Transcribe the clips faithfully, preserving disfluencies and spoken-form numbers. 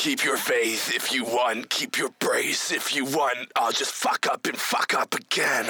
Keep your faith if you want, keep your brace if you want. I'll just fuck up and fuck up again.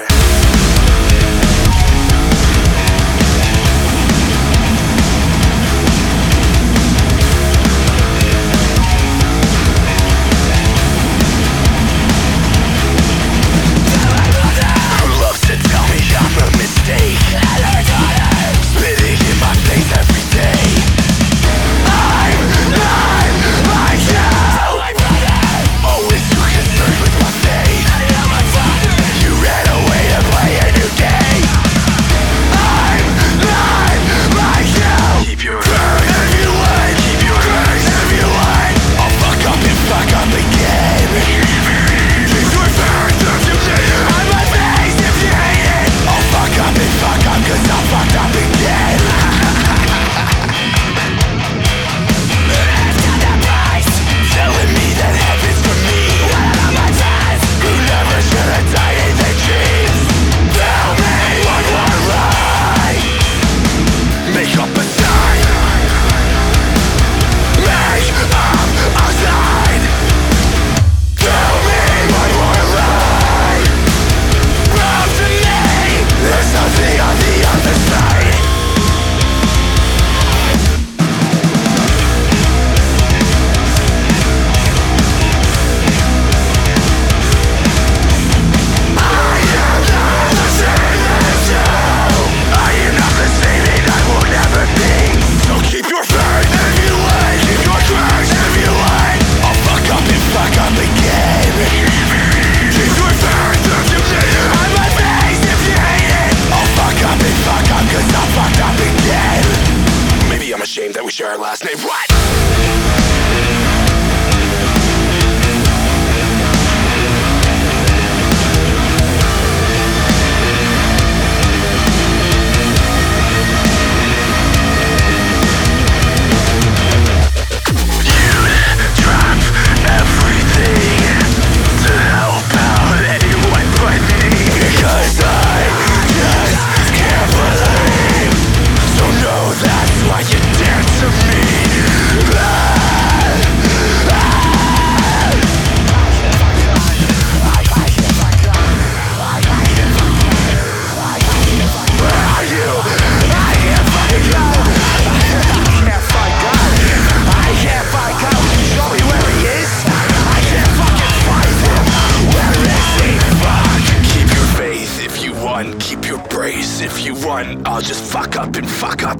That we share our last name. What? Keep your brace if you want. I'll just fuck up and fuck up